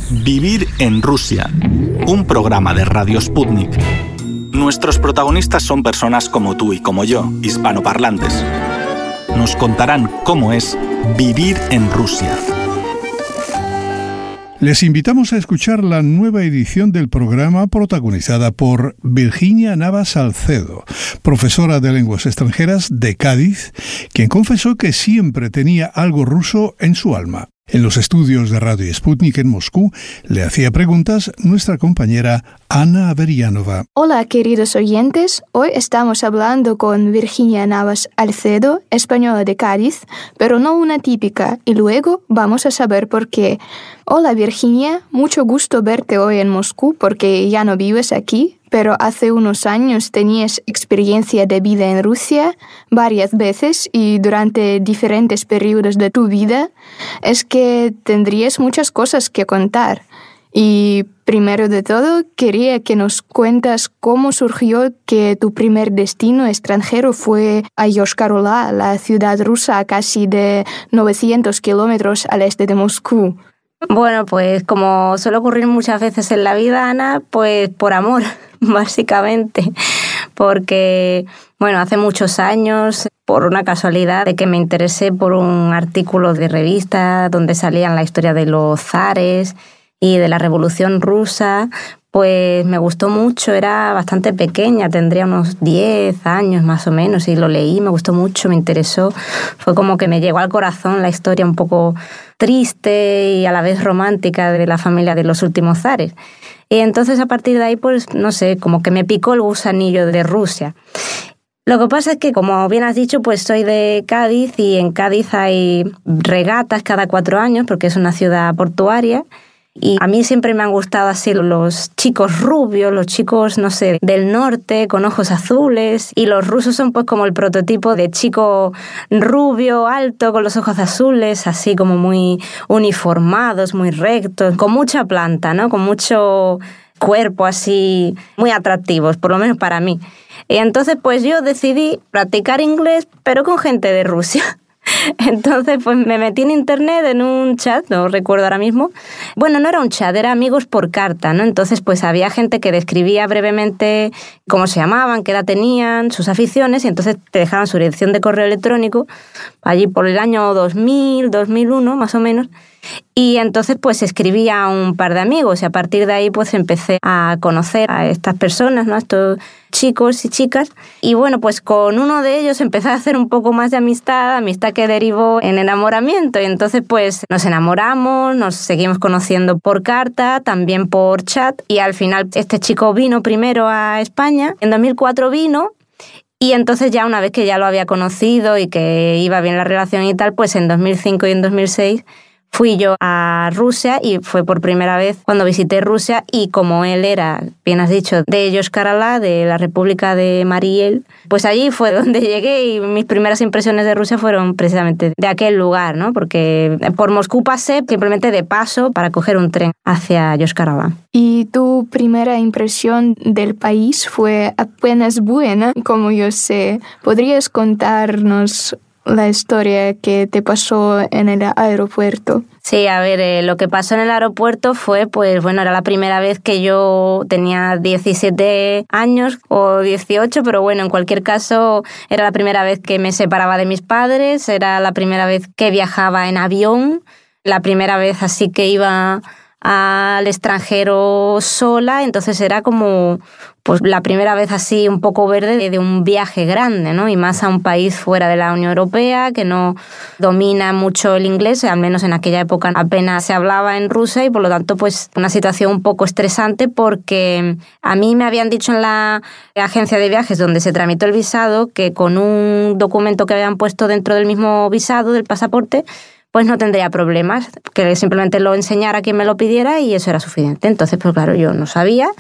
Vivir en Rusia, un programa de Radio Sputnik. Nuestros protagonistas son personas como tú y como yo, hispanoparlantes. Nos contarán cómo es vivir en Rusia. Les invitamos a escuchar la nueva edición del programa protagonizada por Virginia Navas Salcedo, profesora de lenguas extranjeras de Cádiz, quien confesó que siempre tenía algo ruso en su alma. En los estudios de Radio Sputnik en Moscú le hacía preguntas nuestra compañera Ana Averianova. Hola, queridos oyentes. Hoy estamos hablando con Virginia Navas Salcedo, española de Cádiz, pero no una típica, y luego vamos a saber por qué. Hola, Virginia. Mucho gusto verte hoy en Moscú porque ya no vives aquí, pero hace unos años tenías experiencia de vida en Rusia varias veces y durante diferentes periodos de tu vida. Es que tendrías muchas cosas que contar. Y primero de todo, quería que nos cuentas cómo surgió que tu primer destino extranjero fue a Yoshkar-Olá, la ciudad rusa a casi de 900 kilómetros al este de Moscú. Bueno, pues como suele ocurrir muchas veces en la vida, Ana, pues por amor, básicamente. Porque, bueno, hace muchos años, por una casualidad de que me interesé por un artículo de revista donde salían la historia de los zares y de la Revolución Rusa, pues me gustó mucho, era bastante pequeña, tendría unos 10 años más o menos, y lo leí, me gustó mucho, me interesó. Fue como que me llegó al corazón la historia un poco triste y a la vez romántica de la familia de los últimos zares. Y entonces a partir de ahí, pues no sé, como que me picó el gusanillo de Rusia. Lo que pasa es que, como bien has dicho, pues soy de Cádiz y en Cádiz hay regatas cada 4 años porque es una ciudad portuaria. Y a mí siempre me han gustado así los chicos rubios, los chicos, no sé, del norte, con ojos azules. Y los rusos son pues como el prototipo de chico rubio, alto, con los ojos azules, así como muy uniformados, muy rectos, con mucha planta, ¿no? Con mucho cuerpo así, muy atractivos, por lo menos para mí. Y entonces pues yo decidí practicar inglés, pero con gente de Rusia. Entonces, pues me metí en internet en un chat, no recuerdo ahora mismo. Bueno, no era un chat, era amigos por carta, ¿no? Entonces, pues había gente que describía brevemente cómo se llamaban, qué edad tenían, sus aficiones, y entonces te dejaban su dirección de correo electrónico, allí por el año 2000, 2001, más o menos. Y entonces pues escribía a un par de amigos y a partir de ahí pues empecé a conocer a estas personas, ¿no? A estos chicos y chicas. Y bueno, pues con uno de ellos empecé a hacer un poco más de amistad que derivó en enamoramiento. Y entonces pues nos enamoramos, nos seguimos conociendo por carta, también por chat. Y al final este chico vino primero a España, en 2004 vino. Y entonces ya una vez que ya lo había conocido y que iba bien la relación y tal, pues en 2005 y en 2006 fui yo a Rusia y fue por primera vez cuando visité Rusia y como él era, bien has dicho, de Yoshkar-Olá, de la República de Mariel, pues allí fue donde llegué y mis primeras impresiones de Rusia fueron precisamente de aquel lugar, ¿no? Porque por Moscú pasé simplemente de paso para coger un tren hacia Yoshkar-Olá. ¿Y tu primera impresión del país fue apenas buena, como yo sé? ¿Podrías contarnos la historia que te pasó en el aeropuerto? Sí, a ver, lo que pasó en el aeropuerto fue, pues bueno, era la primera vez que yo tenía 17 años o 18, pero bueno, en cualquier caso era la primera vez que me separaba de mis padres, era la primera vez que viajaba en avión, la primera vez así que iba al extranjero sola, entonces era como pues la primera vez así un poco verde de un viaje grande, ¿no? Y más a un país fuera de la Unión Europea que no domina mucho el inglés, al menos en aquella época apenas se hablaba en Rusia y por lo tanto pues una situación un poco estresante porque a mí me habían dicho en la agencia de viajes donde se tramitó el visado que con un documento que habían puesto dentro del mismo visado del pasaporte pues no tendría problemas, que simplemente lo enseñara a quien me lo pidiera y eso era suficiente. Entonces, pues claro, yo no sabía.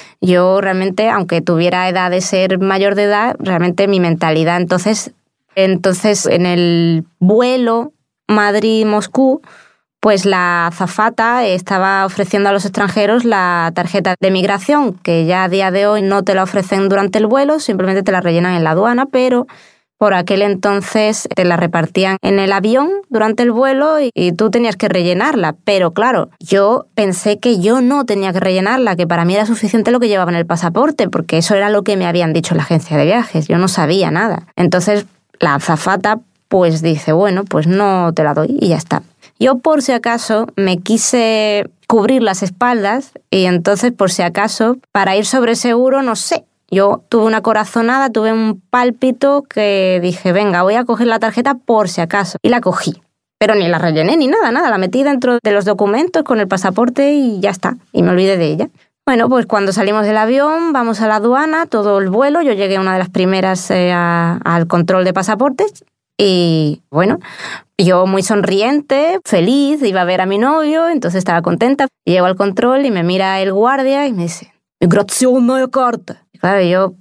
Yo realmente, aunque tuviera edad de ser mayor de edad, realmente mi mentalidad. Entonces en el vuelo Madrid-Moscú, pues la azafata estaba ofreciendo a los extranjeros la tarjeta de migración, que ya a día de hoy no te la ofrecen durante el vuelo, simplemente te la rellenan en la aduana, pero por aquel entonces te la repartían en el avión durante el vuelo y tú tenías que rellenarla. Pero claro, yo pensé que yo no tenía que rellenarla, que para mí era suficiente lo que llevaba en el pasaporte, porque eso era lo que me habían dicho en la agencia de viajes. Yo no sabía nada. Entonces la azafata pues dice, bueno, pues no te la doy y ya está. Yo por si acaso me quise cubrir las espaldas y entonces por si acaso, para ir sobre seguro, no sé. Yo tuve una corazonada, tuve un pálpito que dije, venga, voy a coger la tarjeta por si acaso. Y la cogí. Pero ni la rellené ni nada. La metí dentro de los documentos con el pasaporte y ya está. Y me olvidé de ella. Bueno, pues cuando salimos del avión, vamos a la aduana, todo el vuelo. Yo llegué una de las primeras al control de pasaportes. Y bueno, yo muy sonriente, feliz, iba a ver a mi novio, entonces estaba contenta. Llego al control y me mira el guardia y me dice, «Migración, no hay carta». Claro, yo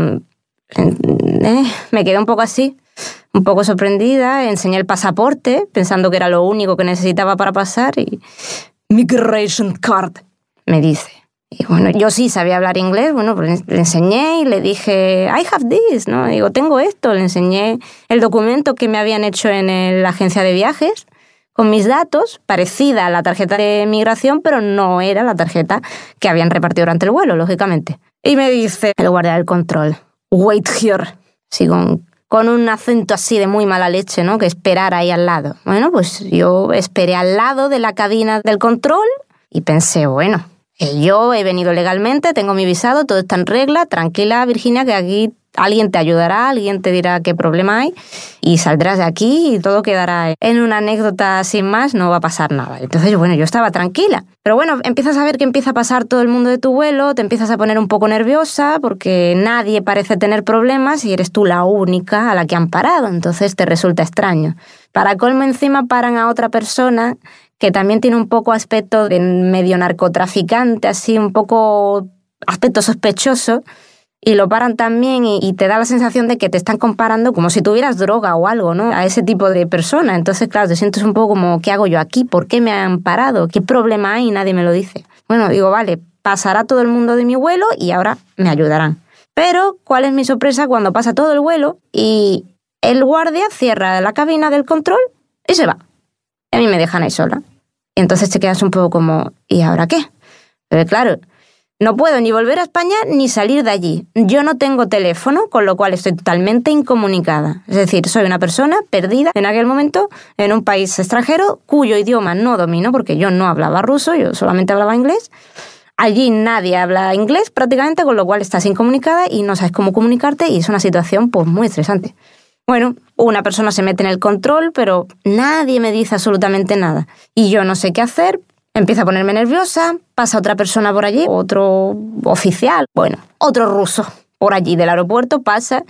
me quedé un poco así, un poco sorprendida, enseñé el pasaporte pensando que era lo único que necesitaba para pasar y «Migration card», me dice. Y bueno, yo sí sabía hablar inglés, bueno, pues le enseñé y le dije «I have this», ¿no? Digo, tengo esto, le enseñé el documento que me habían hecho en la agencia de viajes con mis datos, parecida a la tarjeta de migración, pero no era la tarjeta que habían repartido durante el vuelo, lógicamente. Y me dice el guardia del control, «Wait here», así con un acento así de muy mala leche, ¿no? Que esperar ahí al lado. Bueno, pues yo esperé al lado de la cabina del control y pensé, bueno, yo he venido legalmente, tengo mi visado, todo está en regla, tranquila, Virginia, que aquí alguien te ayudará, alguien te dirá qué problema hay y saldrás de aquí y todo quedará en una anécdota sin más, no va a pasar nada. Entonces, bueno, yo estaba tranquila. Pero bueno, empiezas a ver que empieza a pasar todo el mundo de tu vuelo, te empiezas a poner un poco nerviosa porque nadie parece tener problemas y eres tú la única a la que han parado, entonces te resulta extraño. Para colmo encima paran a otra persona que también tiene un poco aspecto de medio narcotraficante, así un poco aspecto sospechoso, y lo paran también y te da la sensación de que te están comparando como si tuvieras droga o algo, ¿no? A ese tipo de persona. Entonces, claro, te sientes un poco como, ¿qué hago yo aquí? ¿Por qué me han parado? ¿Qué problema hay? Nadie me lo dice. Bueno, digo, vale, pasará todo el mundo de mi vuelo y ahora me ayudarán. Pero, ¿cuál es mi sorpresa cuando pasa todo el vuelo y el guardia cierra la cabina del control y se va? Y a mí me dejan ahí sola. Y entonces te quedas un poco como, ¿y ahora qué? Pero claro, no puedo ni volver a España ni salir de allí. Yo no tengo teléfono, con lo cual estoy totalmente incomunicada. Es decir, soy una persona perdida en aquel momento en un país extranjero cuyo idioma no domino, porque yo no hablaba ruso, yo solamente hablaba inglés. Allí nadie habla inglés prácticamente, con lo cual estás incomunicada y no sabes cómo comunicarte y es una situación pues muy estresante. Bueno, una persona se mete en el control, pero nadie me dice absolutamente nada. Y yo no sé qué hacer. Empiezo a ponerme nerviosa, pasa otra persona por allí, otro oficial, bueno, otro ruso por allí del aeropuerto pasa.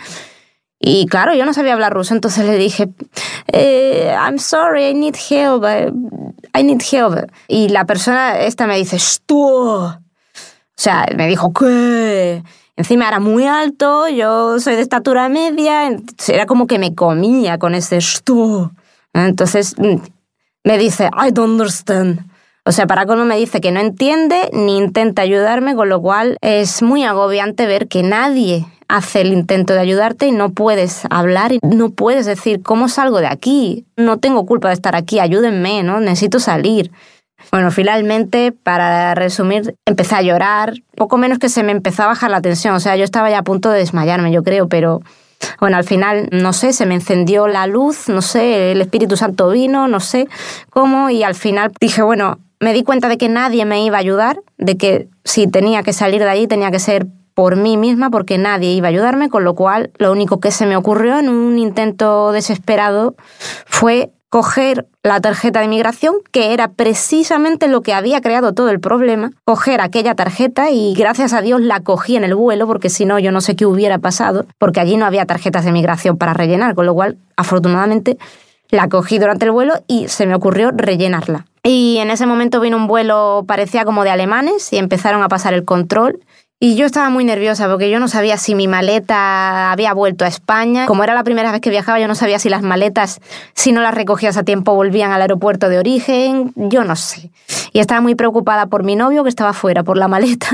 Y claro, yo no sabía hablar ruso, entonces le dije, I'm sorry, I need help. Y la persona esta me dice, «Что?» O sea, me dijo, ¿qué? Encima era muy alto, yo soy de estatura media, era como que me comía con ese «что». Entonces me dice, «I don't understand». O sea, para colmo me dice que no entiende ni intenta ayudarme, con lo cual es muy agobiante ver que nadie hace el intento de ayudarte y no puedes hablar y no puedes decir, ¿cómo salgo de aquí? No tengo culpa de estar aquí, ayúdenme, ¿no? Necesito salir. Bueno, finalmente, para resumir, empecé a llorar. Poco menos que se me empezó a bajar la tensión. O sea, yo estaba ya a punto de desmayarme, yo creo, pero bueno, al final, no sé, se me encendió la luz, no sé, el Espíritu Santo vino, no sé cómo, y al final dije, bueno, me di cuenta de que nadie me iba a ayudar, de que si tenía que salir de allí tenía que ser por mí misma, porque nadie iba a ayudarme, con lo cual lo único que se me ocurrió en un intento desesperado fue coger la tarjeta de migración, que era precisamente lo que había creado todo el problema, coger aquella tarjeta y gracias a Dios la cogí en el vuelo, porque si no yo no sé qué hubiera pasado, porque allí no había tarjetas de migración para rellenar, con lo cual afortunadamente la cogí durante el vuelo y se me ocurrió rellenarla. Y en ese momento vino un vuelo, parecía como de alemanes, y empezaron a pasar el control. Y yo estaba muy nerviosa porque yo no sabía si mi maleta había vuelto a España. Como era la primera vez que viajaba, yo no sabía si las maletas, si no las recogías a tiempo, volvían al aeropuerto de origen. Yo no sé. Y estaba muy preocupada por mi novio, que estaba fuera, por la maleta.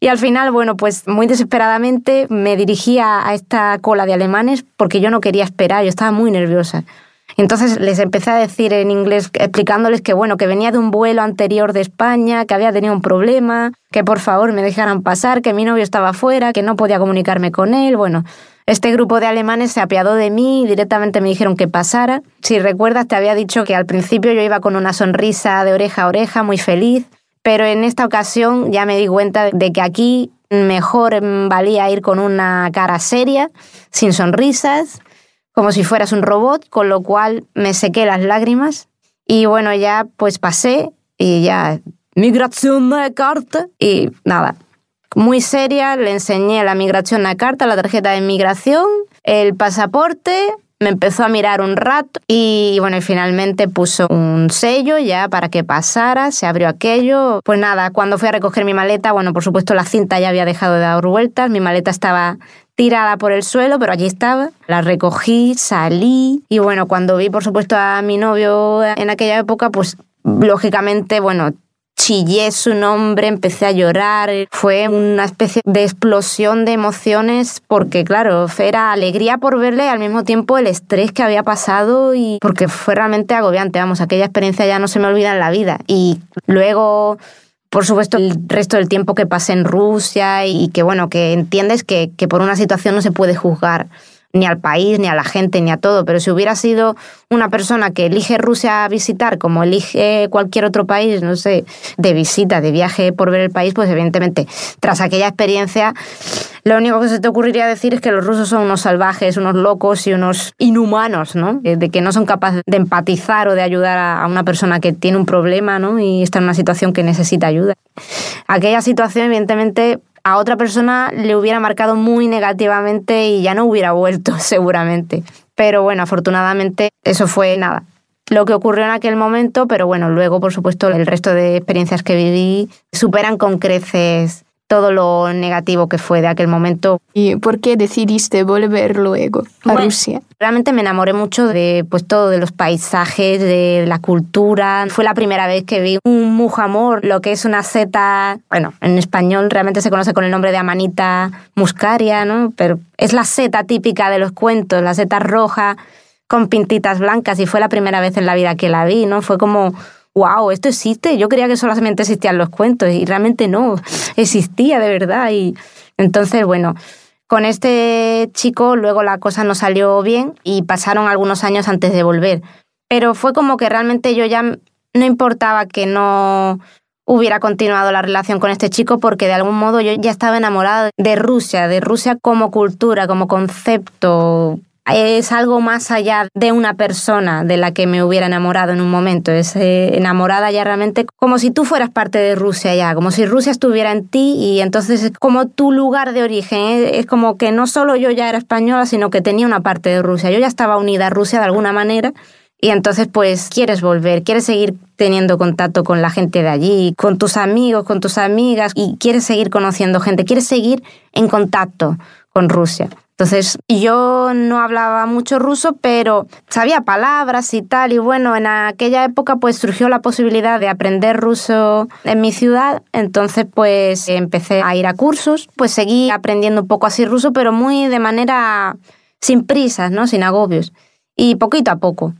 Y al final, bueno, pues muy desesperadamente me dirigía a esta cola de alemanes porque yo no quería esperar, yo estaba muy nerviosa. Entonces les empecé a decir en inglés, explicándoles que bueno, que venía de un vuelo anterior de España, que había tenido un problema, que por favor me dejaran pasar, que mi novio estaba fuera, que no podía comunicarme con él. Bueno, este grupo de alemanes se apiadó de mí y directamente me dijeron que pasara. Si recuerdas, te había dicho que al principio yo iba con una sonrisa de oreja a oreja, muy feliz, pero en esta ocasión ya me di cuenta de que aquí mejor valía ir con una cara seria, sin sonrisas, como si fueras un robot, con lo cual me sequé las lágrimas y bueno, ya pues pasé y ya migración de carta y nada, muy seria, le enseñé la migración de carta, la tarjeta de migración, el pasaporte, me empezó a mirar un rato y bueno, y finalmente puso un sello ya para que pasara, se abrió aquello. Pues nada, cuando fui a recoger mi maleta, bueno, por supuesto la cinta ya había dejado de dar vueltas, mi maleta estaba tirada por el suelo, pero allí estaba. La recogí, salí y bueno, cuando vi por supuesto a mi novio en aquella época, pues lógicamente, bueno, chillé su nombre, empecé a llorar, fue una especie de explosión de emociones porque claro, era alegría por verle y al mismo tiempo el estrés que había pasado y porque fue realmente agobiante, vamos, aquella experiencia ya no se me olvida en la vida. Y luego, por supuesto, el resto del tiempo que pasé en Rusia y que bueno, que entiendes que por una situación no se puede juzgar ni al país, ni a la gente, ni a todo, pero si hubiera sido una persona que elige Rusia a visitar, como elige cualquier otro país, no sé, de visita, de viaje por ver el país, pues evidentemente, tras aquella experiencia, lo único que se te ocurriría decir es que los rusos son unos salvajes, unos locos y unos inhumanos, ¿no? De que no son capaces de empatizar o de ayudar a una persona que tiene un problema, ¿no? Y está en una situación que necesita ayuda. Aquella situación, evidentemente, a otra persona le hubiera marcado muy negativamente y ya no hubiera vuelto seguramente. Pero bueno, afortunadamente eso fue nada, lo que ocurrió en aquel momento, pero bueno, luego por supuesto el resto de experiencias que viví superan con creces todo lo negativo que fue de aquel momento. ¿Y por qué decidiste volver luego a Rusia? Realmente me enamoré mucho de pues todo, de los paisajes, de la cultura. Fue la primera vez que vi un mujamor, lo que es una seta, bueno, en español realmente se conoce con el nombre de Amanita muscaria, ¿no? Pero es la seta típica de los cuentos, la seta roja con pintitas blancas y fue la primera vez en la vida que la vi, ¿no? Fue como wow, esto existe. Yo creía que solamente existían los cuentos y realmente no, existía de verdad. Y entonces, bueno, con este chico luego la cosa no salió bien y pasaron algunos años antes de volver. Pero fue como que realmente yo ya no importaba que no hubiera continuado la relación con este chico porque de algún modo yo ya estaba enamorada de Rusia como cultura, como concepto. Es algo más allá de una persona de la que me hubiera enamorado en un momento. Es enamorada ya realmente como si tú fueras parte de Rusia ya, como si Rusia estuviera en ti y entonces es como tu lugar de origen. Es como que no solo yo ya era española, sino que tenía una parte de Rusia. Yo ya estaba unida a Rusia de alguna manera y entonces pues quieres volver, quieres seguir teniendo contacto con la gente de allí, con tus amigos, con tus amigas y quieres seguir conociendo gente, quieres seguir en contacto con Rusia. Entonces, yo no hablaba mucho ruso, pero sabía palabras y tal. Y bueno, en aquella época pues surgió la posibilidad de aprender ruso en mi ciudad. Entonces, pues empecé a ir a cursos. Pues seguí aprendiendo un poco así ruso, pero muy de manera sin prisas, ¿no? Sin agobios. Y poquito a poco.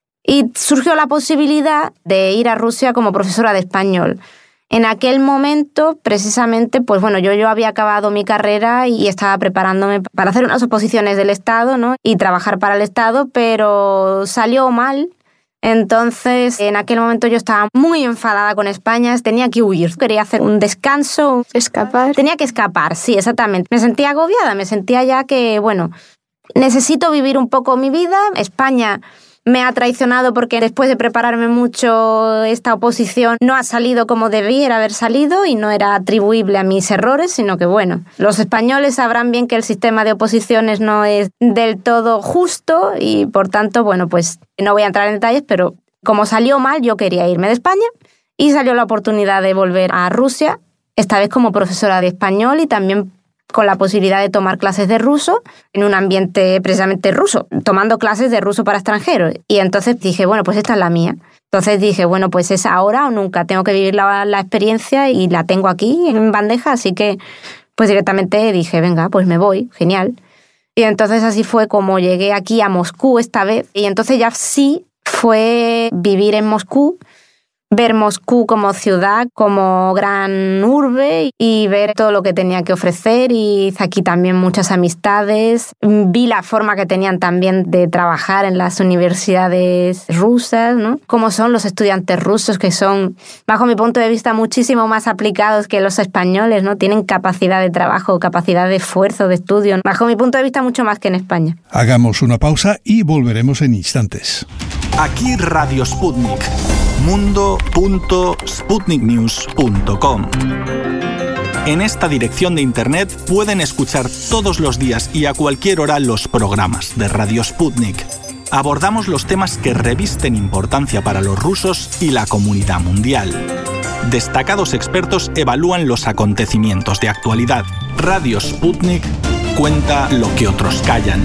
Y surgió la posibilidad de ir a Rusia como profesora de español. En aquel momento, precisamente, pues bueno, yo había acabado mi carrera y estaba preparándome para hacer unas oposiciones del Estado, ¿no? Y trabajar para el Estado, pero salió mal. Entonces, en aquel momento yo estaba muy enfadada con España, tenía que huir, quería hacer un descanso. ¿Escapar? Tenía que escapar, sí, exactamente. Me sentía agobiada, me sentía ya que, bueno, necesito vivir un poco mi vida. España me ha traicionado porque después de prepararme mucho esta oposición no ha salido como debiera haber salido y no era atribuible a mis errores, sino que bueno, los españoles sabrán bien que el sistema de oposiciones no es del todo justo y por tanto, bueno, pues no voy a entrar en detalles, pero como salió mal yo quería irme de España y salió la oportunidad de volver a Rusia, esta vez como profesora de español y también con la posibilidad de tomar clases de ruso en un ambiente precisamente ruso, tomando clases de ruso para extranjeros. Y entonces dije, bueno, pues esta es la mía. Entonces dije, bueno, pues es ahora o nunca, tengo que vivir la experiencia y la tengo aquí en bandeja, así que pues directamente dije, venga, pues me voy, genial. Y entonces así fue como llegué aquí a Moscú esta vez. Y entonces ya sí fue vivir en Moscú, ver Moscú como ciudad, como gran urbe y ver todo lo que tenía que ofrecer. Y hice aquí también muchas amistades. Vi la forma que tenían también de trabajar en las universidades rusas, ¿no? Cómo son los estudiantes rusos, que son, bajo mi punto de vista, muchísimo más aplicados que los españoles, ¿no? Tienen capacidad de trabajo, capacidad de esfuerzo, de estudio. Bajo mi punto de vista, mucho más que en España. Hagamos una pausa y volveremos en instantes. Aquí Radio Sputnik. mundo.sputniknews.com. En esta dirección de internet pueden escuchar todos los días y a cualquier hora los programas de Radio Sputnik. Abordamos los temas que revisten importancia para los rusos y la comunidad mundial. Destacados expertos evalúan los acontecimientos de actualidad. Radio Sputnik cuenta lo que otros callan.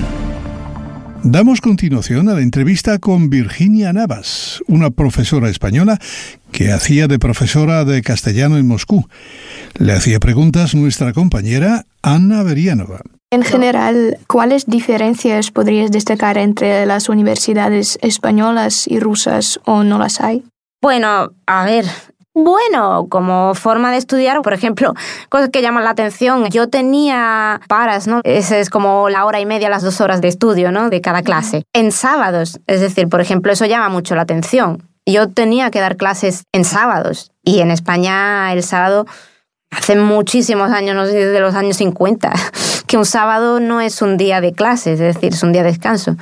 Damos continuación a la entrevista con Virginia Navas, una profesora española que hacía de profesora de castellano en Moscú. Le hacía preguntas nuestra compañera Anna Berianova. En general, ¿cuáles diferencias podrías destacar entre las universidades españolas y rusas o no las hay? Bueno, a ver... Bueno, como forma de estudiar, por ejemplo, cosas que llaman la atención. Yo tenía paras, ¿no? Esa es como la hora y media, las 2 horas de estudio, ¿no? De cada clase. En sábados, es decir, por ejemplo, eso llama mucho la atención. Yo tenía que dar clases en sábados. Y en España el sábado, hace muchísimos años, no sé, desde los años 50, que un sábado no es un día de clases, es decir, es un día de descanso.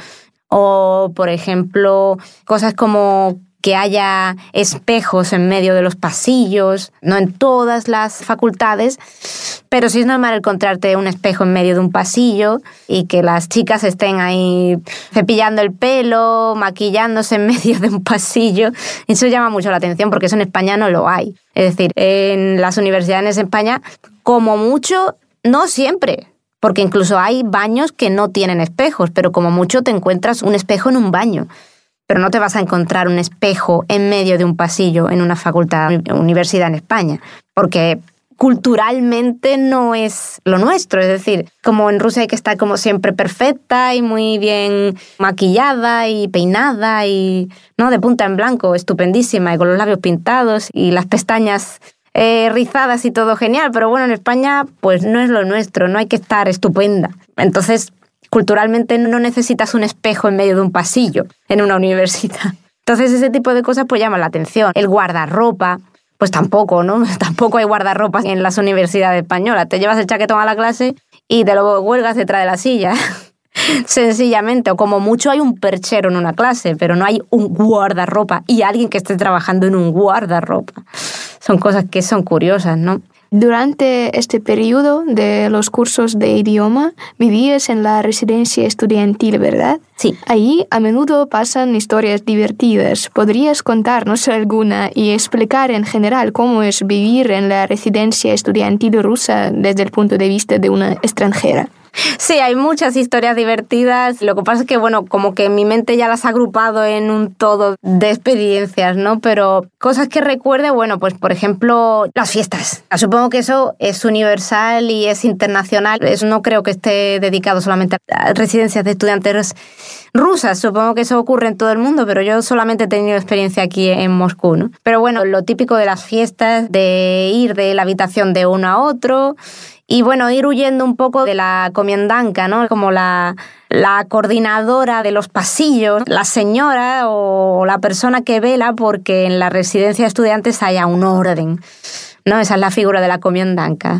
O, por ejemplo, cosas como que haya espejos en medio de los pasillos, no en todas las facultades, pero sí es normal encontrarte un espejo en medio de un pasillo y que las chicas estén ahí cepillando el pelo, maquillándose en medio de un pasillo. Eso llama mucho la atención porque eso en España no lo hay. Es decir, en las universidades en España, como mucho, no siempre, porque incluso hay baños que no tienen espejos, pero como mucho te encuentras un espejo en un baño. Pero no te vas a encontrar un espejo en medio de un pasillo en una facultad, universidad en España, porque culturalmente no es lo nuestro. Es decir, como en Rusia hay que estar como siempre perfecta y muy bien maquillada y peinada y no de punta en blanco, estupendísima y con los labios pintados y las pestañas rizadas y todo genial. Pero bueno, en España pues no es lo nuestro, no hay que estar estupenda. Entonces, culturalmente no necesitas un espejo en medio de un pasillo en una universidad. Entonces ese tipo de cosas pues llaman la atención. El guardarropa, pues tampoco, ¿no? Tampoco hay guardarropa en las universidades españolas. Te llevas el chaquetón a la clase y te lo cuelgas detrás de la silla. Sencillamente, o como mucho hay un perchero en una clase, pero no hay un guardarropa y alguien que esté trabajando en un guardarropa. Son cosas que son curiosas, ¿no? Durante este periodo de los cursos de idioma, vivías en la residencia estudiantil, ¿verdad? Sí. Ahí a menudo pasan historias divertidas. ¿Podrías contarnos alguna y explicar en general cómo es vivir en la residencia estudiantil rusa desde el punto de vista de una extranjera? Sí, hay muchas historias divertidas. Lo que pasa es que, bueno, como que mi mente ya las ha agrupado en un todo de experiencias, ¿no? Pero cosas que recuerde, bueno, pues por ejemplo, las fiestas. Supongo que eso es universal y es internacional. Eso no creo que esté dedicado solamente a residencias de estudiantes rusas. Supongo que eso ocurre en todo el mundo, pero yo solamente he tenido experiencia aquí en Moscú, ¿no? Pero bueno, lo típico de las fiestas, de ir de la habitación de uno a otro. Y bueno, ir huyendo un poco de la comiendanka, ¿no? Como la coordinadora de los pasillos, la señora o la persona que vela porque en la residencia de estudiantes haya un orden, ¿no? Esa es la figura de la comiendanka.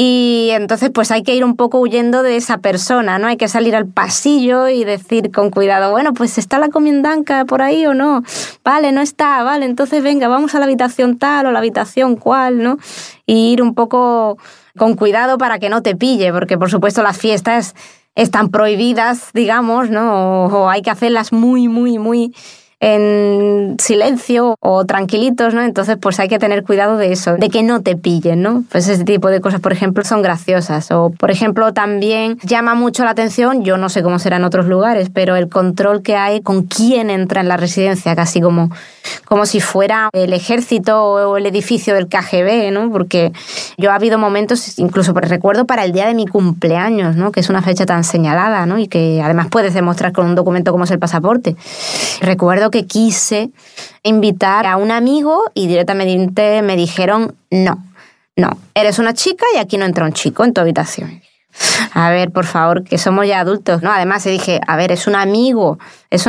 Y entonces pues hay que ir un poco huyendo de esa persona, ¿no? Hay que salir al pasillo y decir con cuidado, bueno, pues ¿está la comiendanka por ahí o no? Vale, no está, vale, entonces venga, vamos a la habitación tal o la habitación cual, ¿no? Y ir un poco con cuidado para que no te pille, porque por supuesto las fiestas están prohibidas, digamos, ¿no? O hay que hacerlas muy, muy, muy en silencio o tranquilitos, ¿no? Entonces, pues hay que tener cuidado de eso, de que no te pillen, ¿no? Pues ese tipo de cosas, por ejemplo, son graciosas. O, por ejemplo, también llama mucho la atención, yo no sé cómo será en otros lugares, pero el control que hay con quién entra en la residencia, casi como si fuera el ejército o el edificio del KGB, ¿no? Porque yo ha habido momentos, incluso recuerdo para el día de mi cumpleaños, ¿no? Que es una fecha tan señalada, ¿no? Y que además puedes demostrar con un documento como es el pasaporte. Recuerdo que quise invitar a un amigo y directamente me dijeron no, eres una chica y aquí no entra un chico en tu habitación. A ver, por favor, que somos ya adultos, ¿no? Además le dije, a ver, es un amigo.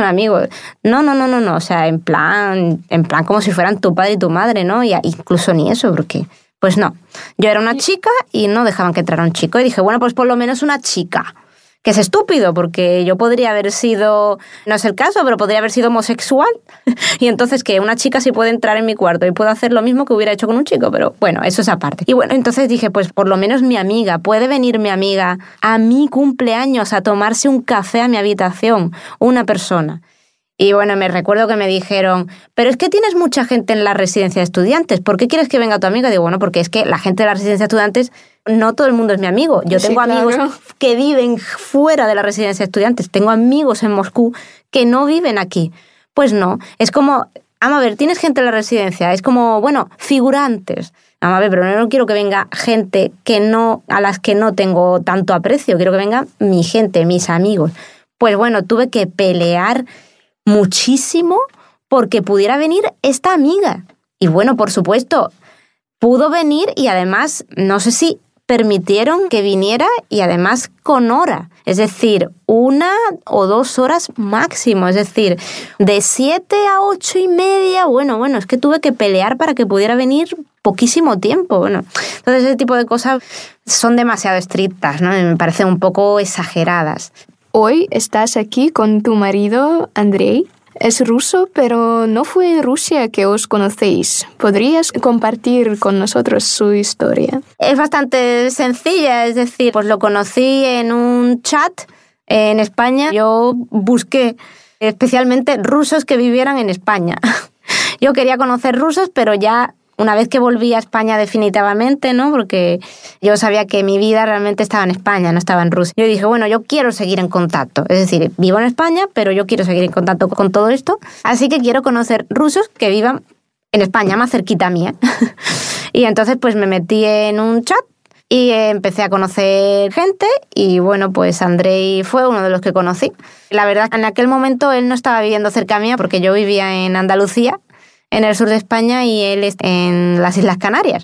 No, o sea, en plan como si fueran tu padre y tu madre, ¿no? Y incluso ni eso, porque, pues no. Yo era una chica y no dejaban que entrara un chico. Y dije, bueno, pues por lo menos una chica. Que es estúpido, porque yo podría haber sido, no es el caso, pero podría haber sido homosexual. Y entonces que una chica sí puede entrar en mi cuarto y puedo hacer lo mismo que hubiera hecho con un chico, pero bueno, eso es aparte. Y bueno, entonces dije, pues por lo menos mi amiga, puede venir mi amiga a mi cumpleaños a tomarse un café a mi habitación, una persona. Y bueno, me recuerdo que me dijeron, pero es que tienes mucha gente en la residencia de estudiantes, ¿por qué quieres que venga tu amiga? Y digo, bueno, porque es que la gente de la residencia de estudiantes, no todo el mundo es mi amigo. Yo tengo amigos que viven fuera de la residencia de estudiantes, tengo amigos en Moscú que no viven aquí. Pues no, es como, vamos a ver, tienes gente en la residencia, es como, bueno, figurantes. Vamos a ver, pero no quiero que venga gente a las que no tengo tanto aprecio, quiero que venga mi gente, mis amigos. Pues bueno, tuve que pelear muchísimo porque pudiera venir esta amiga. Y bueno, por supuesto, pudo venir y además, no sé si permitieron que viniera y además con hora. Es decir, 1 o 2 horas máximo. Es decir, de 7 a 8:30. Bueno, es que tuve que pelear para que pudiera venir poquísimo tiempo. Bueno, entonces ese tipo de cosas son demasiado estrictas, ¿no? Me parecen un poco exageradas. Hoy estás aquí con tu marido, Andrei. Es ruso, pero no fue en Rusia que os conocéis. ¿Podrías compartir con nosotros su historia? Es bastante sencilla, es decir, pues lo conocí en un chat en España. Yo busqué especialmente rusos que vivieran en España. Yo quería conocer rusos, pero ya una vez que volví a España definitivamente, ¿no? Porque yo sabía que mi vida realmente estaba en España, no estaba en Rusia. Yo dije, bueno, yo quiero seguir en contacto. Es decir, vivo en España, pero yo quiero seguir en contacto con todo esto. Así que quiero conocer rusos que vivan en España, más cerquita mía. Y entonces pues me metí en un chat y empecé a conocer gente y bueno, pues Andrei fue uno de los que conocí. La verdad, en aquel momento él no estaba viviendo cerca mía porque yo vivía en Andalucía, en el sur de España, y él está en las Islas Canarias.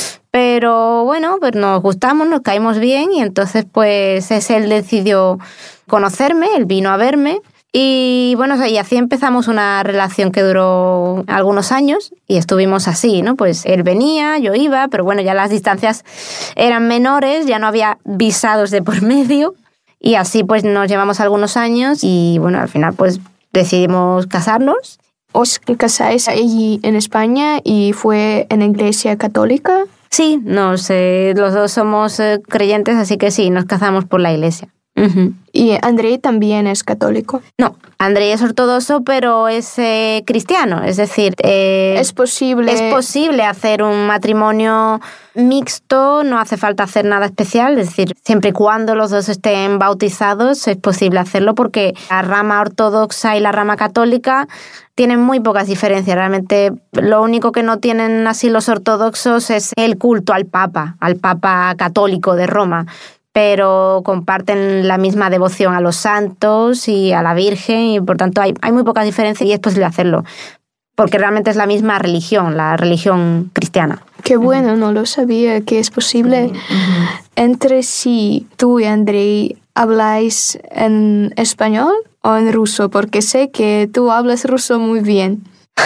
Pero bueno, pues nos gustamos, nos caímos bien y entonces pues él decidió conocerme, él vino a verme y bueno, y así empezamos una relación que duró algunos años y estuvimos así, ¿no? Pues él venía, yo iba, pero bueno, ya las distancias eran menores, ya no había visados de por medio y así pues nos llevamos algunos años y bueno, al final pues decidimos casarnos. ¿Os casáis allí en España y fue en iglesia católica? Sí, los dos somos creyentes, así que sí, nos casamos por la iglesia. Uh-huh. ¿Y Andrei también es católico? No, Andrei es ortodoxo, pero es cristiano. Es decir, es posible hacer un matrimonio mixto, no hace falta hacer nada especial. Es decir, siempre y cuando los dos estén bautizados es posible hacerlo porque la rama ortodoxa y la rama católica tienen muy pocas diferencias. Realmente lo único que no tienen así los ortodoxos es el culto al Papa católico de Roma. Pero comparten la misma devoción a los santos y a la Virgen y por tanto hay muy pocas diferencias y es posible hacerlo, porque realmente es la misma religión, la religión cristiana. Qué bueno, no lo sabía que es posible. Entre sí, tú y Andrei, ¿habláis en español o en ruso? Porque sé que tú hablas ruso muy bien.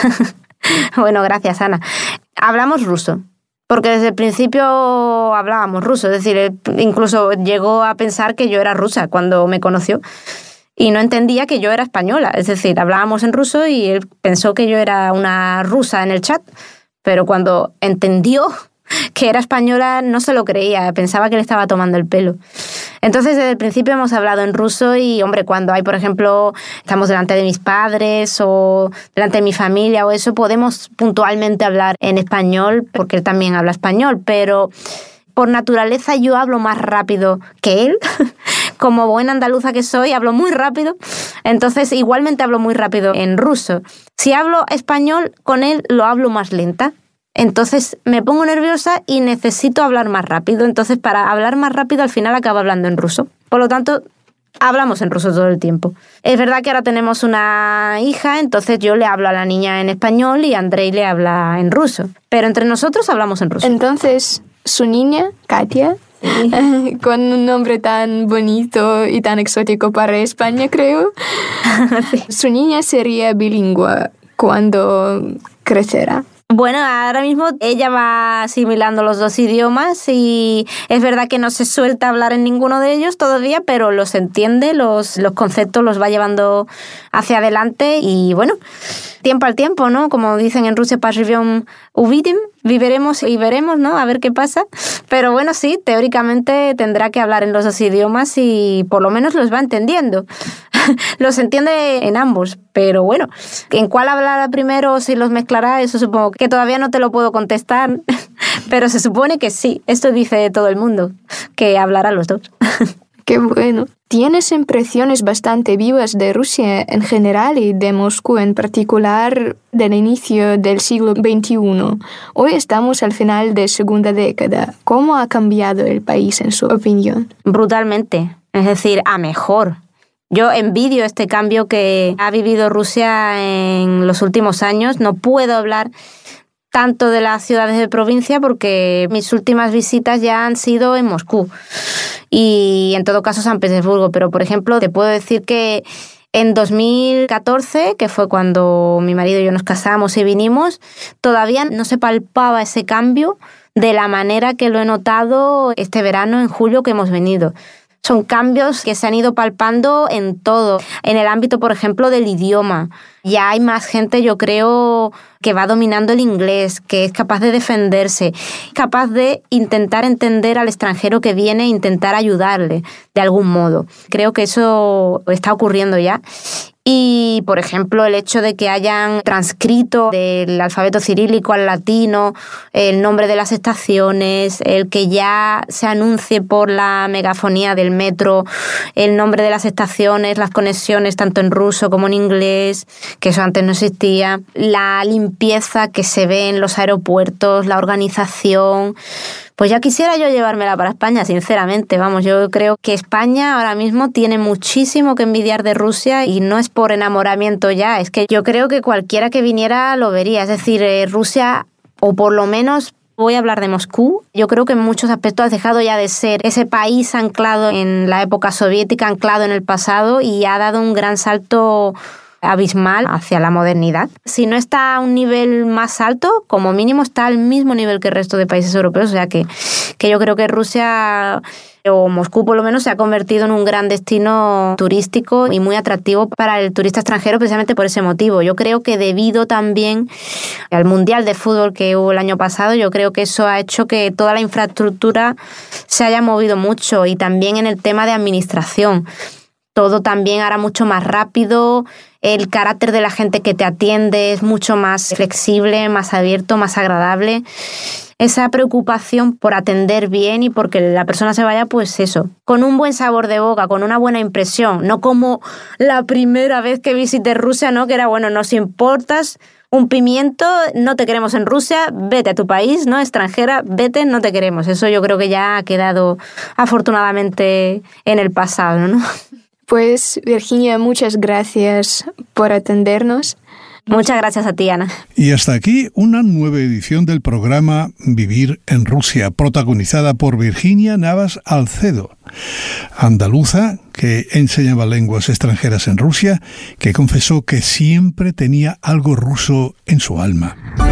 Bueno, gracias, Ana. Hablamos ruso. Porque desde el principio hablábamos ruso, es decir, él incluso llegó a pensar que yo era rusa cuando me conoció y no entendía que yo era española, es decir, hablábamos en ruso y él pensó que yo era una rusa en el chat, pero cuando entendió que era española no se lo creía, pensaba que le estaba tomando el pelo. Entonces, desde el principio hemos hablado en ruso y, hombre, cuando hay, por ejemplo, estamos delante de mis padres o delante de mi familia o eso, podemos puntualmente hablar en español, porque él también habla español, pero por naturaleza yo hablo más rápido que él. Como buena andaluza que soy, hablo muy rápido, entonces igualmente hablo muy rápido en ruso. Si hablo español, con él lo hablo más lenta. Entonces me pongo nerviosa y necesito hablar más rápido. Entonces para hablar más rápido al final acabo hablando en ruso. Por lo tanto, hablamos en ruso todo el tiempo. Es verdad que ahora tenemos una hija, entonces yo le hablo a la niña en español y Andrei le habla en ruso. Pero entre nosotros hablamos en ruso. Entonces, su niña, Katia, con un nombre tan bonito y tan exótico para España, creo, sí. Su niña sería bilingüe cuando crecerá. Bueno, ahora mismo ella va asimilando los dos idiomas y es verdad que no se suelta hablar en ninguno de ellos todavía, pero los entiende, los conceptos los va llevando hacia adelante y bueno, tiempo al tiempo, ¿no? Como dicen en Rusia, поживем, увидим, viviremos y veremos, ¿no? A ver qué pasa. Pero bueno, sí, teóricamente tendrá que hablar en los dos idiomas y por lo menos los va entendiendo. Los entiende en ambos, pero bueno, ¿en cuál hablará primero o si los mezclará? Eso supongo que todavía no te lo puedo contestar, pero se supone que sí, esto dice todo el mundo, que hablará los dos. Qué bueno. Tienes impresiones bastante vivas de Rusia en general y de Moscú en particular del inicio del siglo XXI. Hoy estamos al final de segunda década. ¿Cómo ha cambiado el país en su opinión? Brutalmente, es decir, a mejor. Yo envidio este cambio que ha vivido Rusia en los últimos años. No puedo hablar tanto de las ciudades de provincia porque mis últimas visitas ya han sido en Moscú y en todo caso San Petersburgo. Pero, por ejemplo, te puedo decir que en 2014, que fue cuando mi marido y yo nos casamos y vinimos, todavía no se palpaba ese cambio de la manera que lo he notado este verano, en julio, que hemos venido. Son cambios que se han ido palpando en todo. En el ámbito, por ejemplo, del idioma. Ya hay más gente, yo creo, que va dominando el inglés, que es capaz de defenderse, capaz de intentar entender al extranjero que viene e intentar ayudarle de algún modo. Creo que eso está ocurriendo ya. Y, por ejemplo, el hecho de que hayan transcrito del alfabeto cirílico al latino el nombre de las estaciones, el que ya se anuncie por la megafonía del metro el nombre de las estaciones, las conexiones tanto en ruso como en inglés, que eso antes no existía, la limpieza que se ve en los aeropuertos, la organización. Pues ya quisiera yo llevármela para España, sinceramente. Vamos, yo creo que España ahora mismo tiene muchísimo que envidiar de Rusia y no es por enamoramiento ya, es que yo creo que cualquiera que viniera lo vería. Es decir, Rusia, o por lo menos voy a hablar de Moscú, yo creo que en muchos aspectos ha dejado ya de ser ese país anclado en la época soviética, anclado en el pasado y ha dado un gran salto abismal hacia la modernidad. Si no está a un nivel más alto, como mínimo está al mismo nivel que el resto de países europeos, o sea que yo creo que Rusia o Moscú por lo menos se ha convertido en un gran destino turístico y muy atractivo para el turista extranjero precisamente por ese motivo. Yo creo que debido también al Mundial de Fútbol que hubo el año pasado, yo creo que eso ha hecho que toda la infraestructura se haya movido mucho y también en el tema de administración. Todo también ahora mucho más rápido, el carácter de la gente que te atiende es mucho más flexible, más abierto, más agradable. Esa preocupación por atender bien y porque la persona se vaya, pues eso, con un buen sabor de boca, con una buena impresión, no como la primera vez que visité Rusia, ¿no? Que era, bueno, nos importas un pimiento, no te queremos en Rusia, vete a tu país, ¿no? Extranjera, vete, no te queremos. Eso yo creo que ya ha quedado afortunadamente en el pasado, ¿no? Pues, Virginia, muchas gracias por atendernos. Muchas gracias a ti, Ana. Y hasta aquí una nueva edición del programa Vivir en Rusia, protagonizada por Virginia Navas Alcedo, andaluza que enseñaba lenguas extranjeras en Rusia, que confesó que siempre tenía algo ruso en su alma.